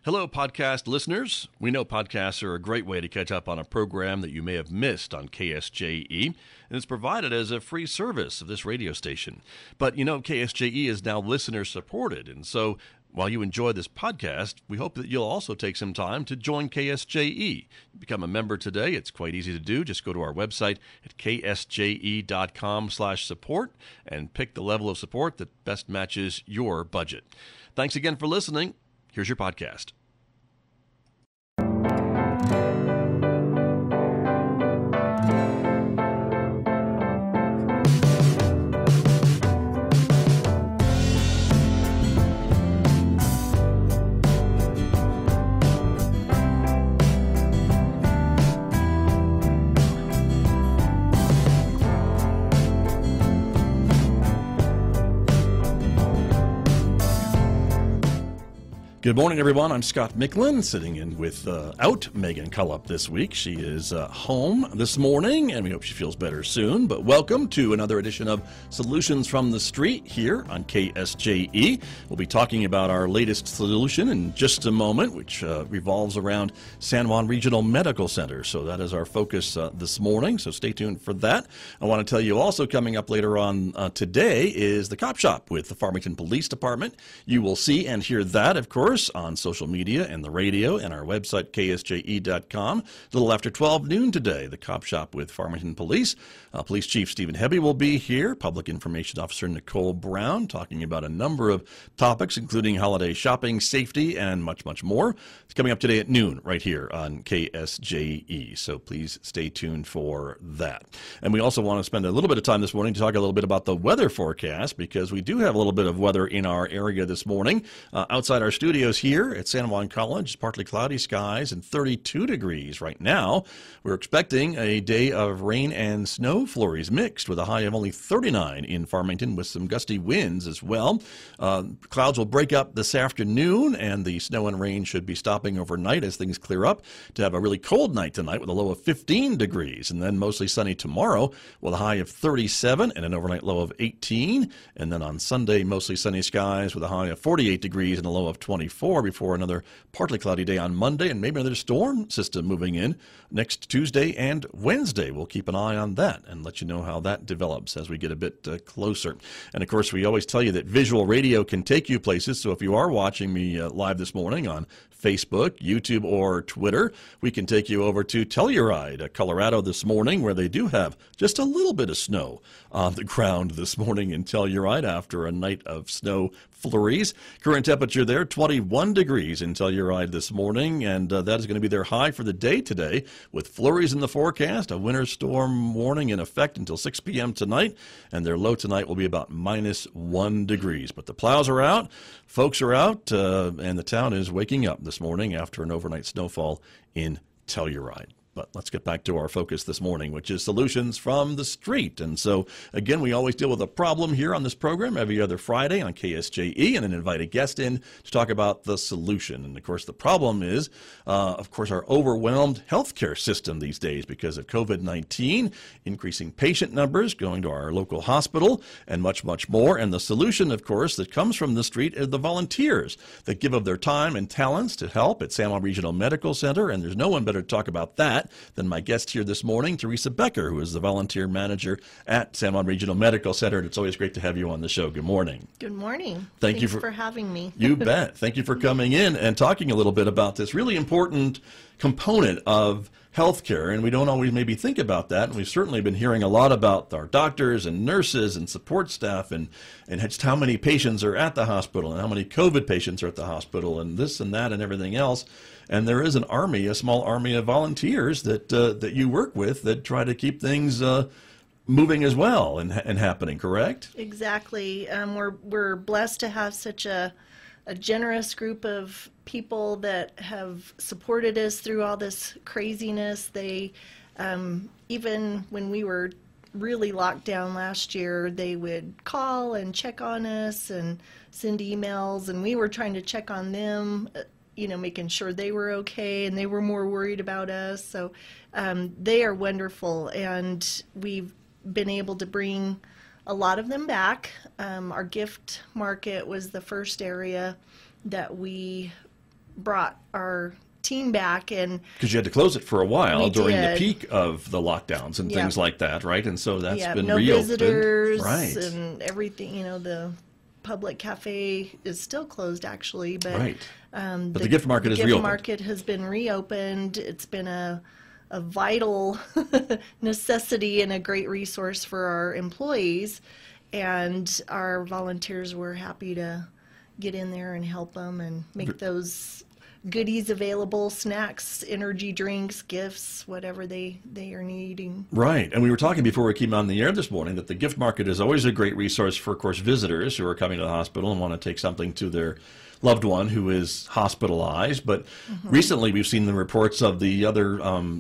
Hello, podcast listeners. We know podcasts are a great way to catch up on a program that you may have missed on KSJE, and it's provided as a free service of this radio station. But you know, KSJE is now listener supported, and so while you enjoy this podcast, we hope that you'll also take some time to join KSJE. Become a member today. It's quite easy to do. Just go to our website at ksje.com/support and pick the level of support that best matches your budget. Thanks again for listening. Here's your podcast. Good morning, everyone. I'm Scott Micklin, sitting in without Megan Cullop this week. She is home this morning, and we hope she feels better soon. But welcome to another edition of Solutions from the Street here on KSJE. We'll be talking about our latest solution in just a moment, which revolves around San Juan Regional Medical Center. So that is our focus this morning, so stay tuned for that. I want to tell you also coming up later on today is the Cop Shop with the Farmington Police Department. You will see and hear that, of course, on social media and the radio and our website, ksje.com. A little after 12 noon today, the Cop Shop with Farmington Police. Police Chief Stephen Hebby will be here. Public Information Officer Nicole Brown talking about a number of topics, including holiday shopping, safety, and much, much more. It's coming up today at noon right here on KSJE. So please stay tuned for that. And we also want to spend a little bit of time this morning to talk a little bit about the weather forecast, because we do have a little bit of weather in our area this morning. Outside our studios here at San Juan College, partly cloudy skies and 32 degrees right now. We're expecting a day of rain and snow flurries mixed with a high of only 39 in Farmington with some gusty winds as well. Clouds will break up this afternoon, and the snow and rain should be stopping overnight as things clear up to have a really cold night tonight with a low of 15 degrees, and then mostly sunny tomorrow with a high of 37 and an overnight low of 18. And then on Sunday, mostly sunny skies with a high of 48 degrees and a low of 24 before another partly cloudy day on Monday, and maybe another storm system moving in next Tuesday and Wednesday. We'll keep an eye on that and let you know how that develops as we get a bit closer. And of course, we always tell you that visual radio can take you places. So if you are watching me live this morning on Facebook, YouTube, or Twitter, we can take you over to Telluride, Colorado this morning, where they do have just a little bit of snow on the ground this morning in Telluride after a night of snow flurries. Current temperature there, 21 degrees in Telluride this morning, and that is going to be their high for the day today, with flurries in the forecast, a winter storm warning in effect until 6 p.m. tonight, and their low tonight will be about -1 degrees. But the plows are out, folks are out, and the town is waking up this morning after an overnight snowfall in Telluride. But let's get back to our focus this morning, which is solutions from the street. And so, again, we always deal with a problem here on this program every other Friday on KSJE, and then invite a guest in to talk about the solution. And, of course, the problem is, our overwhelmed healthcare system these days because of COVID-19, increasing patient numbers going to our local hospital, and much, much more. And the solution, of course, that comes from the street are the volunteers that give of their time and talents to help at San Juan Regional Medical Center. And there's no one better to talk about that than my guest here this morning, Teresa Becker, who is the volunteer manager at San Juan Regional Medical Center. And it's always great to have you on the show. Good morning. Good morning. Thanks for having me. You bet. Thank you for coming in and talking a little bit about this really important component of healthcare, and we don't always maybe think about that. And we've certainly been hearing a lot about our doctors and nurses and support staff and just how many patients are at the hospital and how many COVID patients are at the hospital and this and that and everything else. And there is an army, a small army of volunteers that you work with that try to keep things moving as well and happening, correct? Exactly. We're blessed to have such a generous group of people that have supported us through all this craziness. They, even when we were really locked down last year, they would call and check on us and send emails, and we were trying to check on them, making sure they were okay, and they were more worried about us. So they are wonderful, and we've been able to bring a lot of them back. Our gift market was the first area that we brought our team back, and because you had to close it for a while we during the did. peak of the lockdowns and Yeah. things like that, right? And so that's yeah, been no reopened. visitors Right. and everything. You know, the public cafe is still closed actually, but Right. But the gift market is gift reopened. market has been reopened. It's been a vital necessity and a great resource for our employees, and our volunteers were happy to get in there and help them and make those goodies available, snacks, energy drinks, gifts, whatever they are needing. Right. And we were talking before we came on the air this morning that the gift market is always a great resource for, of course, visitors who are coming to the hospital and want to take something to their loved one who is hospitalized. But recently we've seen the reports of the other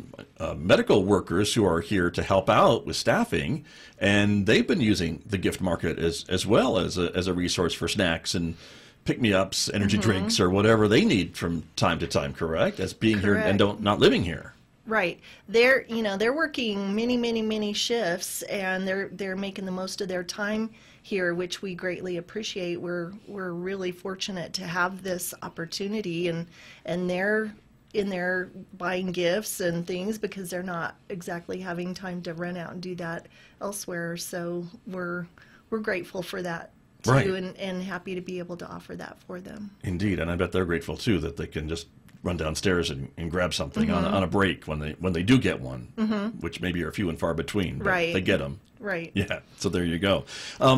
medical workers who are here to help out with staffing, and they've been using the gift market as well as a resource for snacks and pick-me-ups, energy drinks, or whatever they need from time to time, correct? As being here and not living here. Right. They're working many shifts, and they're making the most of their time here, which we greatly appreciate. We're really fortunate to have this opportunity, and they're in there buying gifts and things because they're not exactly having time to run out and do that elsewhere. So we're grateful for that too, Right. and happy to be able to offer that for them. Indeed, and I bet they're grateful too that they can just run downstairs and grab something on a break when they do get one, which maybe are few and far between, but Right. they get them. Right. Yeah, so there you go.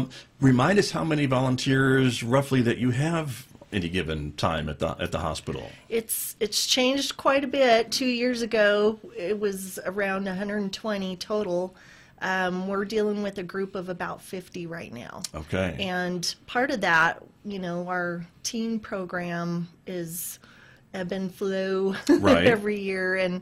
Remind us how many volunteers roughly that you have any given time at the hospital. It's changed quite a bit. 2 years ago, it was around 120 total. We're dealing with a group of about 50 right now. Okay. And part of that, our teen program is ebb and flow Right. every year. And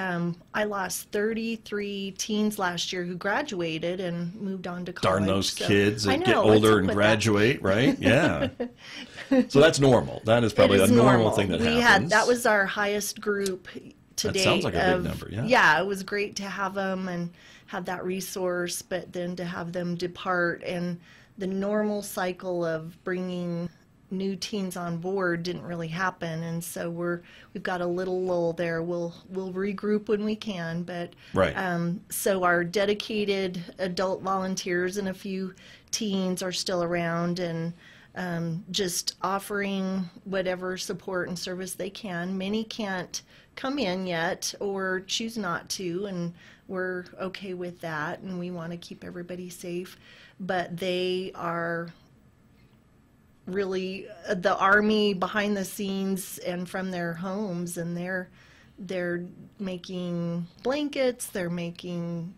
I lost 33 teens last year who graduated and moved on to college. Darn those So- kids I that know, get what's older up and with that? graduate, right? Yeah. So that's normal. That is probably It a is normal thing that happens. That was our highest group to That date. sounds like a big number, yeah. Yeah, it was great to have them and have that resource, but then to have them depart, and the normal cycle of bringing new teens on board didn't really happen, and so we've got a little lull there. We'll regroup when we can, but Right. so our dedicated adult volunteers and a few teens are still around, and just offering whatever support and service they can. Many can't come in yet or choose not to, and we're okay with that, and we want to keep everybody safe, but they are really the army behind the scenes and from their homes, and they're making blankets, they're making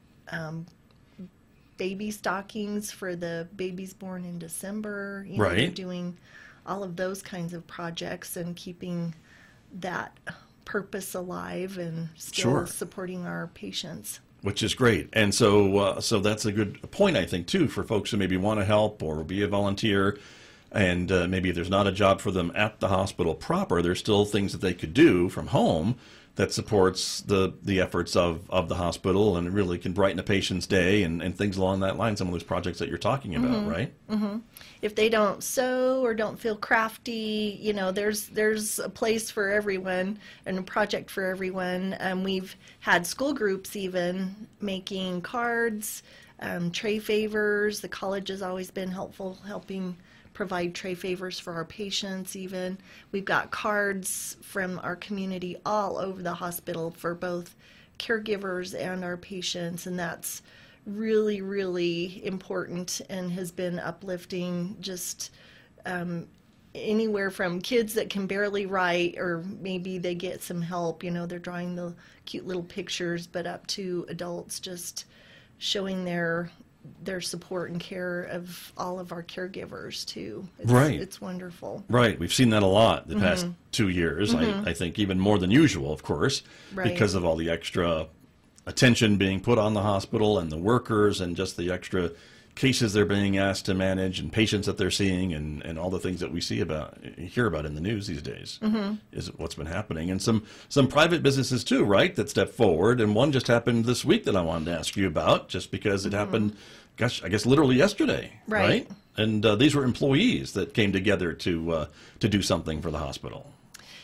baby stockings for the babies born in December. Right. They're doing all of those kinds of projects and keeping that purpose alive and still Sure. supporting our patients. Which is great. And so that's a good point, I think, too, for folks who maybe want to help or be a volunteer. And maybe if there's not a job for them at the hospital proper, there's still things that they could do from home that supports the efforts of the hospital and really can brighten a patient's day and things along that line, some of those projects that you're talking about, right? If they don't sew or don't feel crafty, there's a place for everyone and a project for everyone. We've had school groups even making cards, tray favors. The college has always been helpful, helping provide tray favors for our patients even. We've got cards from our community all over the hospital for both caregivers and our patients, and that's really, really important and has been uplifting. Just anywhere from kids that can barely write, or maybe they get some help, they're drawing the cute little pictures, but up to adults just showing their support and care of all of our caregivers too. Right. It's wonderful. Right. We've seen that a lot the past 2 years. I think even more than usual, of course, Right. because of all the extra attention being put on the hospital and the workers and just the extra cases they're being asked to manage and patients that they're seeing and all the things that we hear about in the news these days is what's been happening. And some private businesses too, right, that step forward. And one just happened this week that I wanted to ask you about, just because it happened, gosh, I guess literally yesterday, Right. And these were employees that came together to do something for the hospital.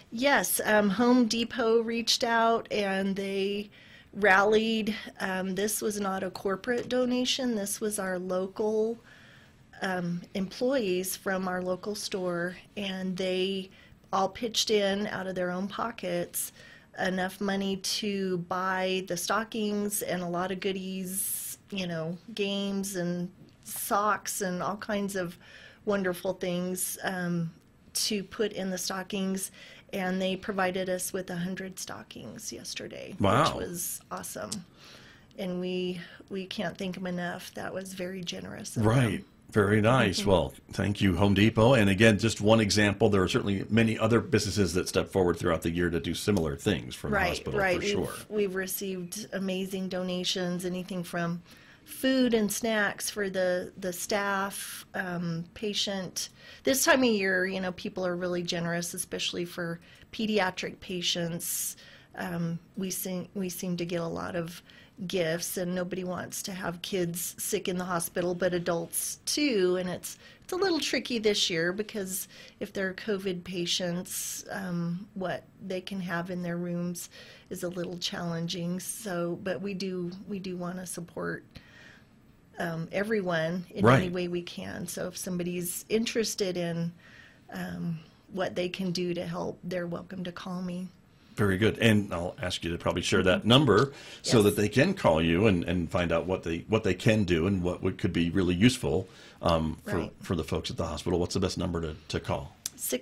Yes, Home Depot reached out and they rallied. This was not a corporate donation. This was our local employees from our local store, and they all pitched in out of their own pockets enough money to buy the stockings and a lot of goodies, games and socks and all kinds of wonderful things to put in the stockings. And they provided us with 100 stockings yesterday, Wow. which was awesome. And we can't thank them enough. That was very generous of them. Right. Very nice. Well, thank you, Home Depot. And again, just one example. There are certainly many other businesses that step forward throughout the year to do similar things for the hospital, Right. for sure. We've received amazing donations, anything from food and snacks for the staff, patient. This time of year, people are really generous, especially for pediatric patients. We seem to get a lot of gifts, and nobody wants to have kids sick in the hospital, but adults too. And it's a little tricky this year because if they're COVID patients, what they can have in their rooms is a little challenging. So, but we do want to support everyone in Right. any way we can. So if somebody's interested in what they can do to help, they're welcome to call me. Very good. And I'll ask you to probably share that number so Yes. that they can call you and find out what they can do and what could be really useful Right. for the folks at the hospital. What's the best number to call?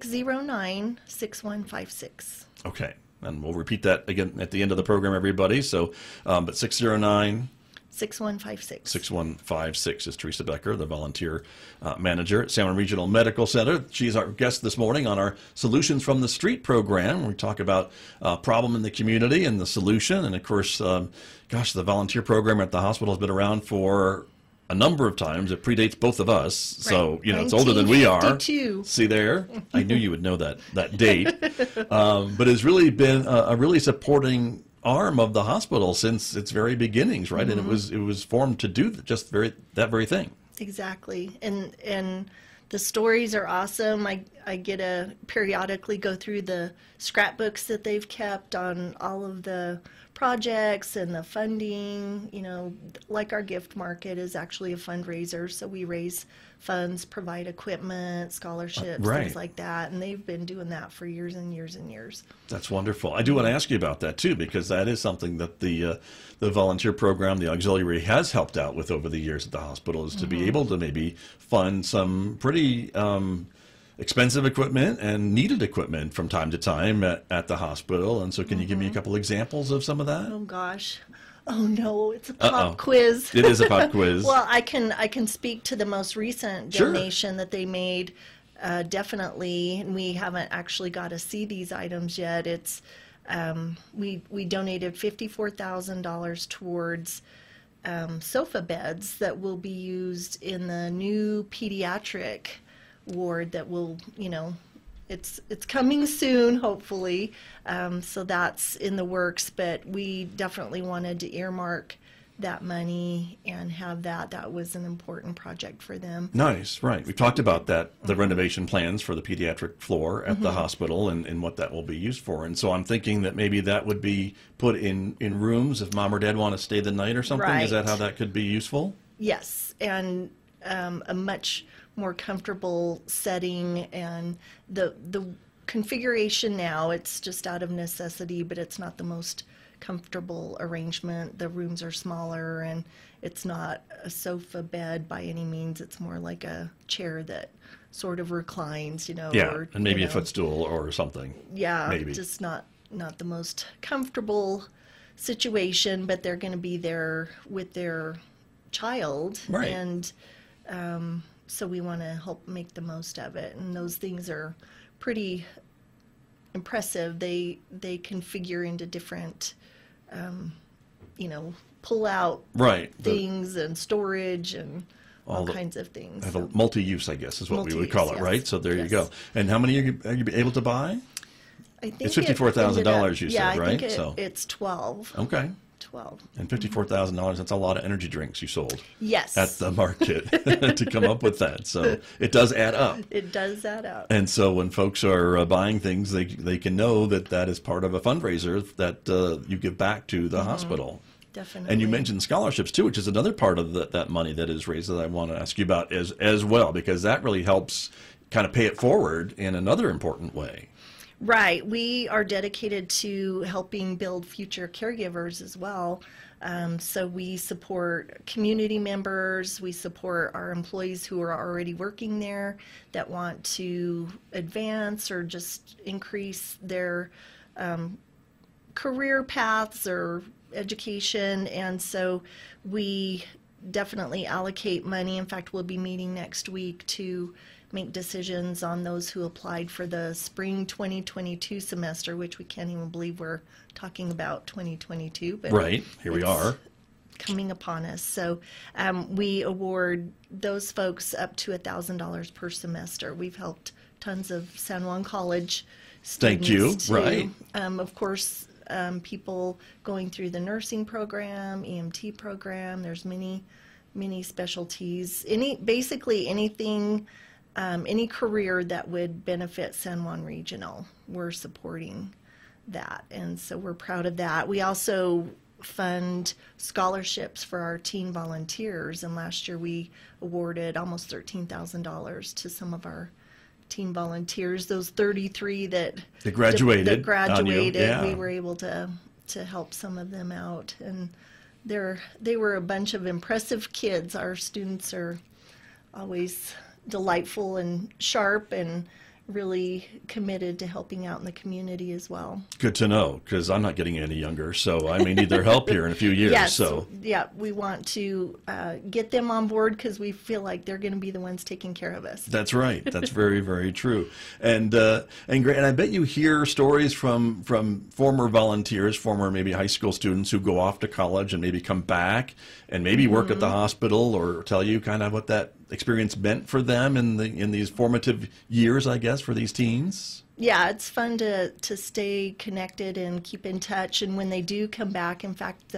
609-6156. Okay. And we'll repeat that again at the end of the program, everybody. So, but 609 6156. 6156 is Teresa Becker, the volunteer manager at Salmon Regional Medical Center. She's our guest this morning on our Solutions from the Street program. We talk about problem in the community and the solution. And of course, the volunteer program at the hospital has been around for a number of times. It predates both of us. So, it's older than we are. 1952. See there? I knew you would know that date. But it's really been a really supporting arm of the hospital since its very beginnings, right? And it was formed to do that very thing. Exactly. And the stories are awesome. I get to periodically go through the scrapbooks that they've kept on all of the projects and the funding. Like our gift market is actually a fundraiser, so we raise funds, provide equipment, scholarships, Right. things like that. And they've been doing that for years and years and years. That's wonderful. I do want to ask you about that too, because that is something that the volunteer program, the auxiliary, has helped out with over the years at the hospital, is to be able to maybe fund some pretty expensive equipment and needed equipment from time to time at the hospital. And so can you give me a couple examples of some of that? Oh gosh. Oh no, it's a pop Uh-oh. quiz. It is a pop quiz. Well, I can speak to the most recent Sure. donation that they made. Definitely, and we haven't actually got to see these items yet. It's we donated $54,000 towards sofa beds that will be used in the new pediatric ward that will, it's coming soon, hopefully. So that's in the works, but we definitely wanted to earmark that money and have that. That was an important project for them. Nice, right. We talked about that, the renovation plans for the pediatric floor at the hospital and what that will be used for. And so I'm thinking that maybe that would be put in rooms if mom or dad want to stay the night or something. Is that Right. how that could be useful? Yes, and a much more comfortable setting, and the configuration now, it's just out of necessity, but it's not the most comfortable arrangement. The rooms are smaller, and it's not a sofa bed by any means. It's more like a chair that sort of reclines, Yeah, or, and maybe a footstool or something. Yeah, maybe. just not the most comfortable situation, but they're going to be there with their child, Right. and so we want to help make the most of it. And those things are pretty impressive. They configure into different, pull out Right. things and storage and all the- kinds of things. Have So a multi-use, I guess, is what we would call it, Multi-use, right? yes. So there you Yes. go. And how many are you able to buy? I think It's it $54,000 ended up- you yeah, said, I think right? So- it's 12. Okay. 12. And $54,000, that's a lot of energy drinks you sold Yes. at the market to come up with that. So it does add up. It does add up. And so when folks are buying things, they can know that that is part of a fundraiser that you give back to the hospital. Definitely. And you mentioned scholarships too, which is another part of that money that is raised that I want to ask you about as well, because that really helps kind of pay it forward in another important way. Right. We are dedicated to helping build future caregivers as well. So we support community members, we support our employees who are already working there that want to advance or just increase their career paths or education. And so we definitely allocate money. In fact, we'll be meeting next week to make decisions on those who applied for the spring 2022 semester, which we can't even believe we're talking about 2022. But Right, here we are. Coming upon us. So we award those folks up to $1,000 per semester. We've helped tons of San Juan College students. Thank you, too. right. Of course, people going through the nursing program, EMT program. There's many specialties. Basically anything. Any career that would benefit San Juan Regional, we're supporting that, and so we're proud of that. We also fund scholarships for our teen volunteers, and last year we awarded almost $13,000 to some of our teen volunteers. Those 33 that graduated, yeah. We were able to help some of them out, and they were a bunch of impressive kids. Our students are always delightful and sharp and really committed to helping out in the community as well. Good to know, because I'm not getting any younger, so I may need their help here in a few years. Yes, so yeah, we want to get them on board because we feel like they're going to be the ones taking care of us. That's right. That's very, very true. And great. And I bet you hear stories from former volunteers, former maybe high school students who go off to college and maybe come back and maybe work at the hospital, or tell you kind of what that experience meant for them in these formative years, I guess, for these teens. Yeah, it's fun to stay connected and keep in touch. And when they do come back, in fact,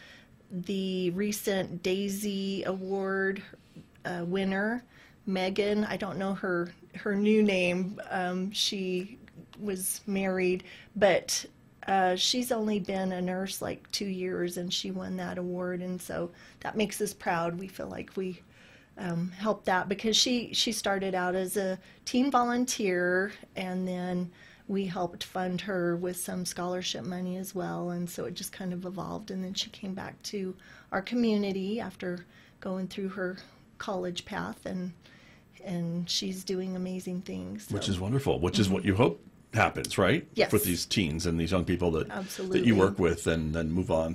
the recent Daisy Award winner, Megan, I don't know her new name. She was married, but she's only been a nurse like 2 years, and she won that award. And so that makes us proud. We feel like we helped that because she started out as a teen volunteer, and then we helped fund her with some scholarship money as well, and so it just kind of evolved, and then she came back to our community after going through her college path, and she's doing amazing things. So. Which is wonderful, which is what you hope happens, right? Yes. With these teens and these young people that Absolutely. that you work with, and then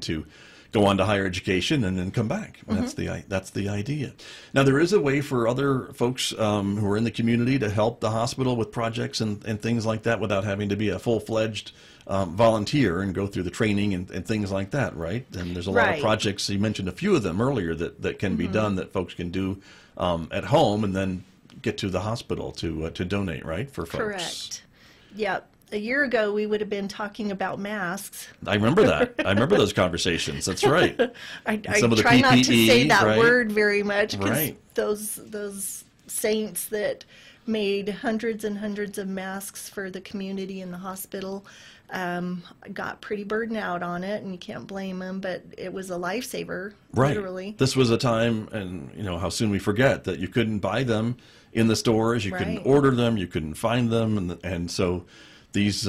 go on to higher education and then come back. That's the idea. Now, there is a way for other folks who are in the community to help the hospital with projects and things like that without having to be a full-fledged volunteer and go through the training and things like that, right? And there's a lot of projects, you mentioned a few of them earlier, that can be done that folks can do at home and then get to the hospital to donate, right, for folks. Correct. Yep. A year ago, we would have been talking about masks. I remember that. I remember those conversations. That's right. I Some of the try not to PPE, say that right? word very much because Right. those saints that made hundreds and hundreds of masks for the community and the hospital got pretty burdened out on it, and you can't blame them, but it was a lifesaver, Right. literally. This was a time, and how soon we forget that you couldn't buy them in the stores, you couldn't Right. order them, you couldn't find them, and so these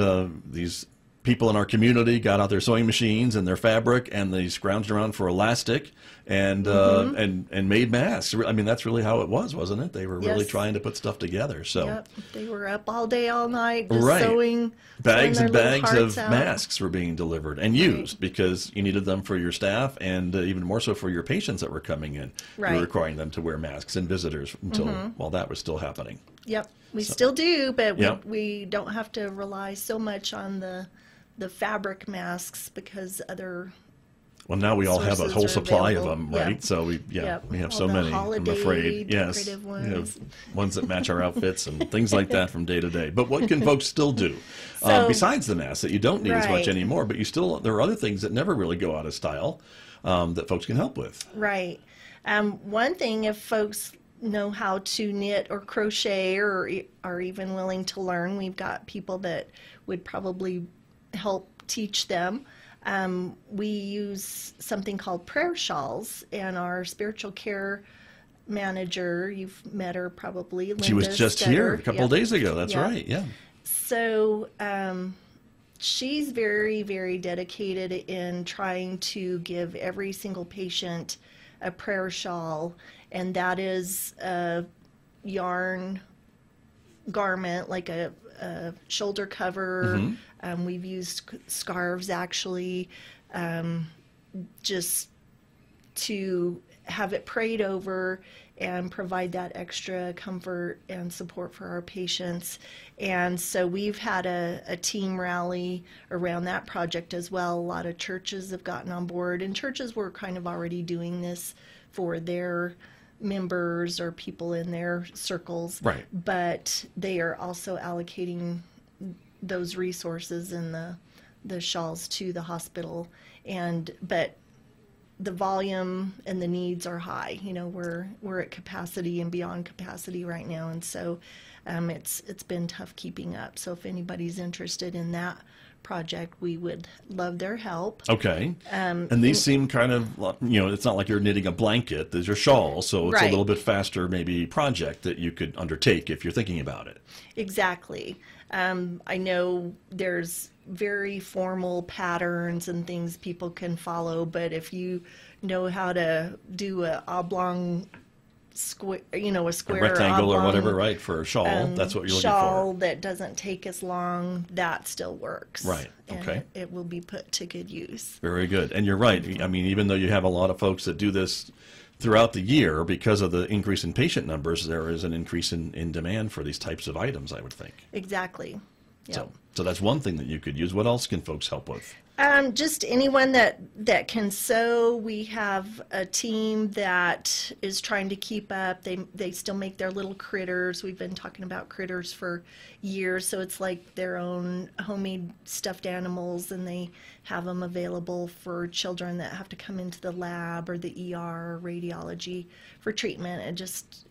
people in our community got out their sewing machines and their fabric, and they scrounged around for elastic and made masks. I mean, that's really how it was, wasn't it? They were really Yes. trying to put stuff together. So Yep. They were up all day, all night, just Right. sewing. bags sewing and their little bags hearts of out. masks were being delivered and used because you needed them for your staff, and even more so for your patients that were coming in. You Right. were requiring them to wear masks, and visitors until while that was still happening. Yep, we still do, but Yep. we don't have to rely so much on the fabric masks because Well, now we all have a sources whole are supply of available. them, right? Yep. So we Yep. have All so the many. I'm holiday afraid, yes, decorative we have ones. ones that match our outfits and things like that from day to day. But what can folks still do So- besides the mask that you don't need as much Right. anymore? But there are other things that never really go out of style that folks can help with. Right. One thing, if folks know how to knit or crochet or are even willing to learn, we've got people that would probably help teach them. We use something called prayer shawls, and our spiritual care manager, you've met her probably, Linda She was just Stetter. here a couple of Yep. days ago. That's Yep. right. Yeah. So she's very, very dedicated in trying to give every single patient a prayer shawl, and that is a yarn garment, like a shoulder cover. We've used scarves actually, just to have it prayed over and provide that extra comfort and support for our patients. And so we've had a team rally around that project as well. A lot of churches have gotten on board, and churches were kind of already doing this for their members or people in their circles. Right. But they are also allocating those resources and the shawls to the hospital. But the volume and the needs are high. You know, we're at capacity and beyond capacity right now, and so it's been tough keeping up. So if anybody's interested in that project, we would love their help. Okay. And these seem kind of, it's not like you're knitting a blanket. These are shawls, so it's a Right. little bit faster maybe project that you could undertake if you're thinking about it. Exactly. I know there's very formal patterns and things people can follow, but if you know how to do a oblong square, a square A rectangle or oblong, whatever, right, for a shawl. That's what you're looking shawl for. that doesn't take as long, that still works. Right, And okay. it will be put to good use. Very good. And you're right. I mean, even though you have a lot of folks that do this throughout the year, because of the increase in patient numbers, there is an increase in demand for these types of items, I would think. Exactly. Yep. So that's one thing that you could use. What else can folks help with? Just anyone that can sew. We have a team that is trying to keep up. They still make their little critters. We've been talking about critters for years, so it's like their own homemade stuffed animals, and they have them available for children that have to come into the lab or the ER or radiology for treatment. It just,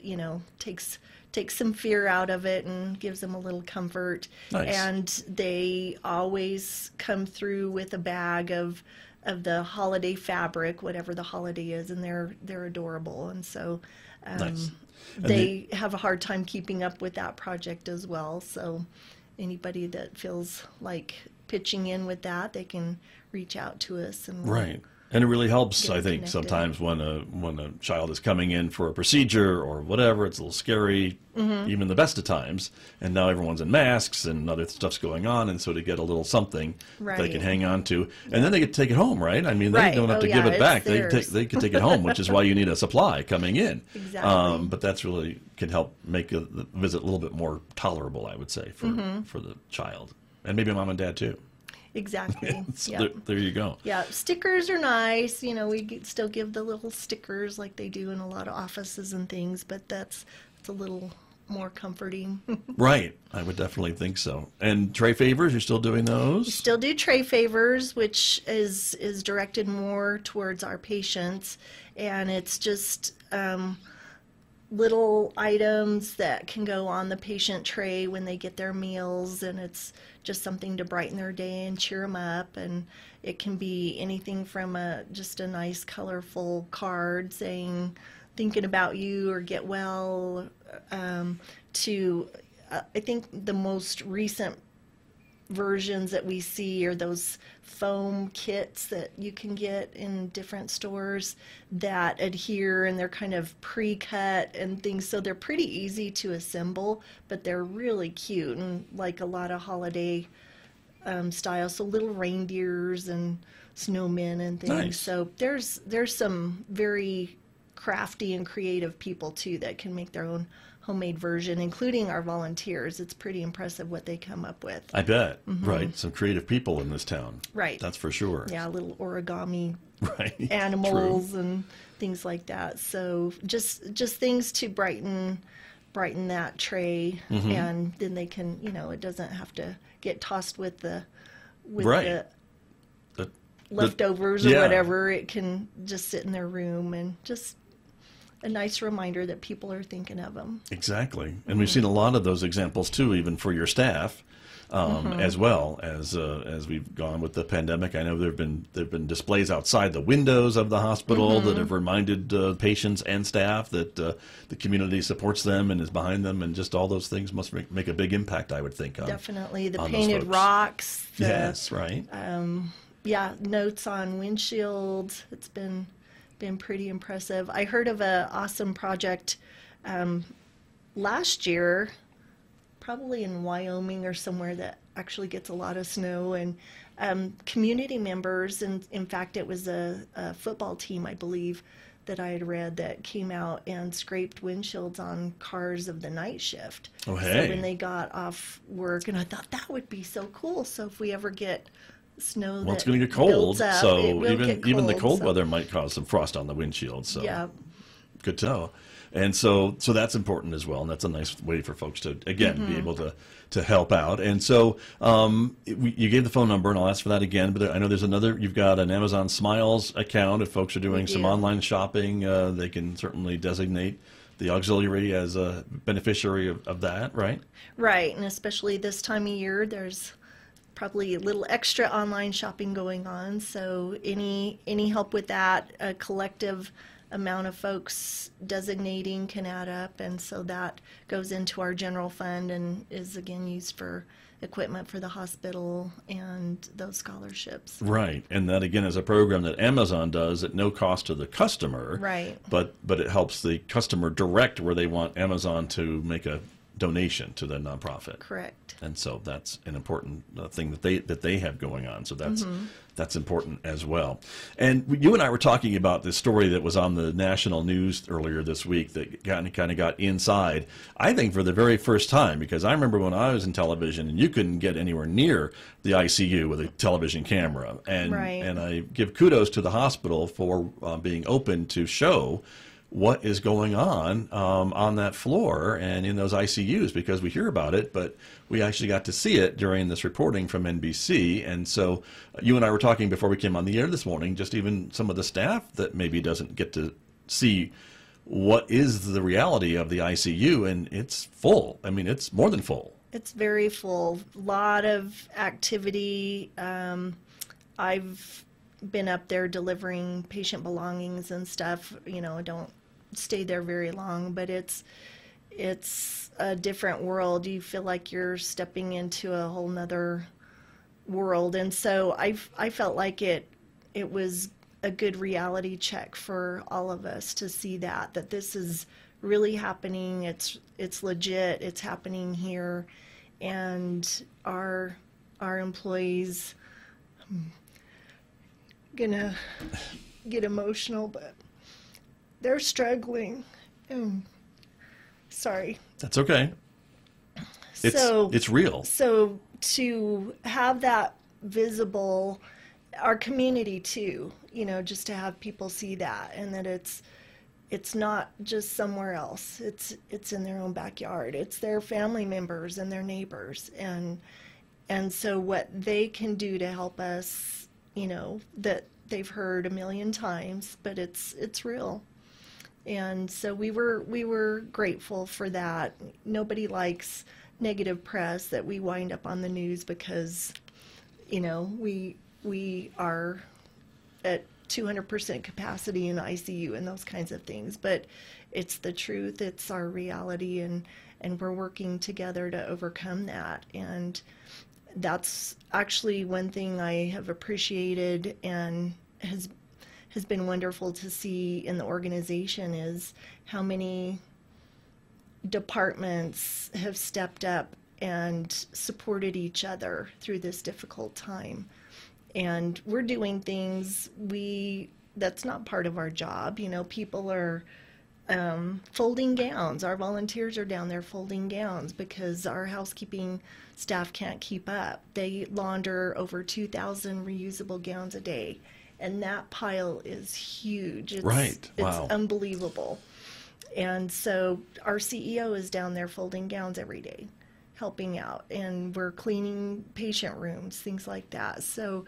takes some fear out of it and gives them a little comfort. Nice. And they always come through with a bag of the holiday fabric, whatever the holiday is, and they're adorable. And so Nice. And they have a hard time keeping up with that project as well. So anybody that feels like pitching in with that, they can reach out to us. And Right. And it really helps, Get I think, connected. sometimes when a child is coming in for a procedure or whatever, it's a little scary, even the best of times. And now everyone's in masks and other stuff's going on, and so to get a little something they Right. can hang on to, and then they get to take it home, right? I mean, they Right. don't have Oh, to yeah, give it it's back; theirs. they can take it home, which is why you need a supply coming in. Exactly. But that's really can help make the visit a little bit more tolerable, I would say, for the child, and maybe mom and dad too. Exactly. So Yeah. there you go. Yeah, stickers are nice. Still give the little stickers like they do in a lot of offices and things, but it's a little more comforting. Right. I would definitely think so. And tray favors, you're still doing those? Still do tray favors, which is directed more towards our patients, and it's just little items that can go on the patient tray when they get their meals, and it's just something to brighten their day and cheer them up. And it can be anything from just a nice colorful card saying thinking about you or get well, to I think the most recent versions that we see are those foam kits that you can get in different stores that adhere, and they're kind of pre-cut and things, so they're pretty easy to assemble, but they're really cute and like a lot of holiday style, so little reindeers and snowmen and things. Nice. So there's some very crafty and creative people too that can make their own homemade version, including our volunteers. It's pretty impressive what they come up with. I bet. Right. Some creative people in this town. Right. That's for sure. Yeah, little origami Right. animals and things like that. So just things to brighten that tray, and then they can, it doesn't have to get tossed with the Right. the The- leftovers yeah. or whatever. It can just sit in their room, and just a nice reminder that people are thinking of them. Exactly. And we've seen a lot of those examples too, even for your staff, as well as we've gone with the pandemic. I know there've been displays outside the windows of the hospital that have reminded patients and staff that the community supports them and is behind them, and just all those things must make a big impact, I would think. Definitely the on those painted folks. rocks. Yes, right. Notes on windshields. It's been pretty impressive. I heard of a awesome project last year, probably in Wyoming or somewhere that actually gets a lot of snow, and community members, and in fact it was a football team, I believe, that I had read, that came out and scraped windshields on cars of the night shift. Oh, hey. So when they got off work, and I thought that would be so cool. So if we ever get snow, Well, it's that going to get cold, builds up, so it will get even the cold so- weather might cause some frost on the windshield. So Yeah. good to know. And so that's important as well, and that's a nice way for folks to, again, be able to help out. And so you gave the phone number, and I'll ask for that again, but I know there's another, you've got an Amazon Smiles account. If folks are doing some do. online shopping, they can certainly designate the auxiliary as a beneficiary of that, right? Right, and especially this time of year, there's probably a little extra online shopping going on. So any help with that, a collective amount of folks designating can add up, and so that goes into our general fund and is again used for equipment for the hospital and those scholarships. Right, and that again is a program that Amazon does at no cost to the customer. Right. But it helps the customer direct where they want Amazon to make a donation to the nonprofit. Correct. And so that's an important thing that they have going on. So that's important as well. And you and I were talking about this story that was on the national news earlier this week that kind of got inside, I think, for the very first time, because I remember when I was in television and you couldn't get anywhere near the ICU with a television camera. And Right. and I give kudos to the hospital for being open to show what is going on that floor and in those ICUs, because we hear about it, but we actually got to see it during this reporting from NBC. And so you and I were talking before we came on the air this morning, just even some of the staff that maybe doesn't get to see what is the reality of the ICU, and it's full. I mean, it's more than full. It's very full. Lot of activity. I've been up there delivering patient belongings and stuff. I don't stay there very long, but it's a different world. You feel like you're stepping into a whole nother world, and so I felt like it was a good reality check for all of us to see that this is really happening. It's legit. It's happening here, and our employees. I'm gonna get emotional, but they're struggling. Sorry. That's okay. It's real. So to have that visible, our community too, just to have people see that, and that it's not just somewhere else. It's in their own backyard. It's their family members and their neighbors, and so what they can do to help us, that they've heard a million times, but it's real. And so we were grateful for that. Nobody likes negative press that we wind up on the news because, we are at 200% capacity in ICU and those kinds of things. But it's the truth. It's our reality, and we're working together to overcome that. And that's actually one thing I have appreciated and has been wonderful to see in the organization, is how many departments have stepped up and supported each other through this difficult time. And we're doing things that's not part of our job. People are folding gowns. Our volunteers are down there folding gowns because our housekeeping staff can't keep up. They launder over 2,000 reusable gowns a day. and that pile is huge. Right. Wow. It's unbelievable. And so our CEO is down there folding gowns every day, helping out, and we're cleaning patient rooms, things like that. So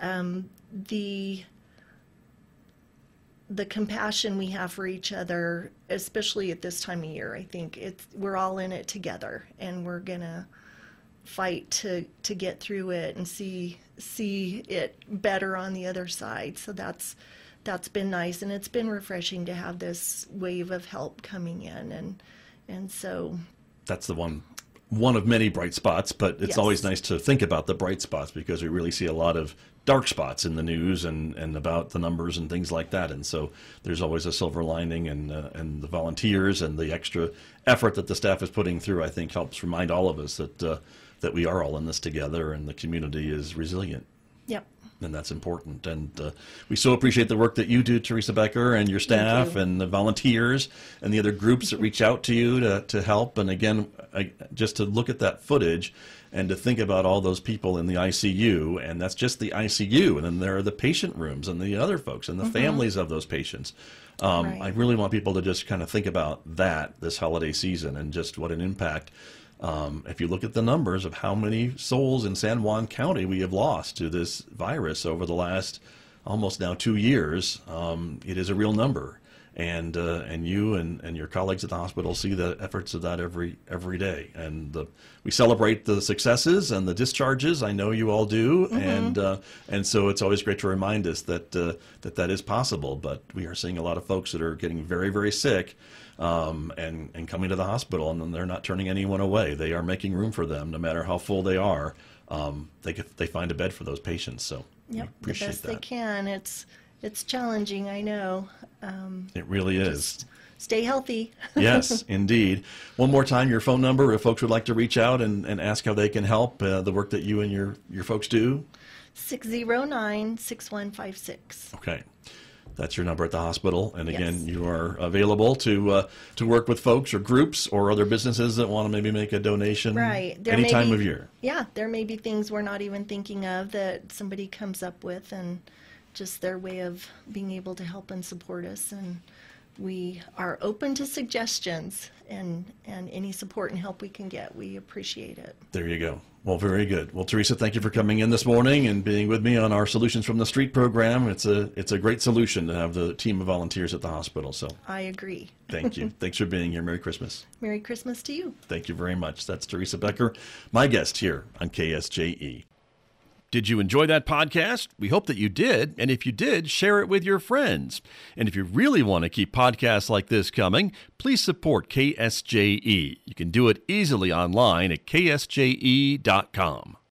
the compassion we have for each other, especially at this time of year, I think we're all in it together, and we're gonna fight to get through it and see it better on the other side. So that's been nice, and it's been refreshing to have this wave of help coming in, and so that's the one of many bright spots, but it's Yes. always nice to think about the bright spots, because we really see a lot of dark spots in the news and about the numbers and things like that. And so there's always a silver lining, and the volunteers and the extra effort that the staff is putting through, I think, helps remind all of us that we are all in this together, and the community is resilient. Yep. And that's important. And we so appreciate the work that you do, Teresa Becker, and your staff and the volunteers and the other groups that reach out to you to help. And again, just to look at that footage and to think about all those people in the ICU, and that's just the ICU. And then there are the patient rooms and the other folks and the families of those patients. Right. I really want people to just kind of think about that this holiday season, and just what an impact. If you look at the numbers of how many souls in San Juan County we have lost to this virus over the last almost now 2 years, it is a real number. And you and your colleagues at the hospital see the efforts of that every day. And we celebrate the successes and the discharges. I know you all do. And so it's always great to remind us that that is possible. But we are seeing a lot of folks that are getting very, very sick, and coming to the hospital, and they're not turning anyone away. They are making room for them, no matter how full they are. They find a bed for those patients. So Yep. we appreciate the best that. they can. It's challenging, I know. It really is. Just stay healthy. Yes, indeed. One more time, your phone number, if folks would like to reach out and ask how they can help the work that you and your folks do. 609-6156. Okay. That's your number at the hospital. And again, Yes. you are available to work with folks or groups or other businesses that want to maybe make a donation Right. any time of year. Yeah, there may be things we're not even thinking of that somebody comes up with, and just their way of being able to help and support us. And we are open to suggestions, and any support and help we can get. We appreciate it. There you go. Well, very good. Well, Teresa, thank you for coming in this morning and being with me on our Solutions from the Street program. It's a great solution to have the team of volunteers at the hospital. So I agree. thank you. Thanks for being here. Merry Christmas. Merry Christmas to you. Thank you very much. That's Teresa Becker, my guest here on KSJE. Did you enjoy that podcast? We hope that you did. And if you did, share it with your friends. And if you really want to keep podcasts like this coming, please support KSJE. You can do it easily online at ksje.com.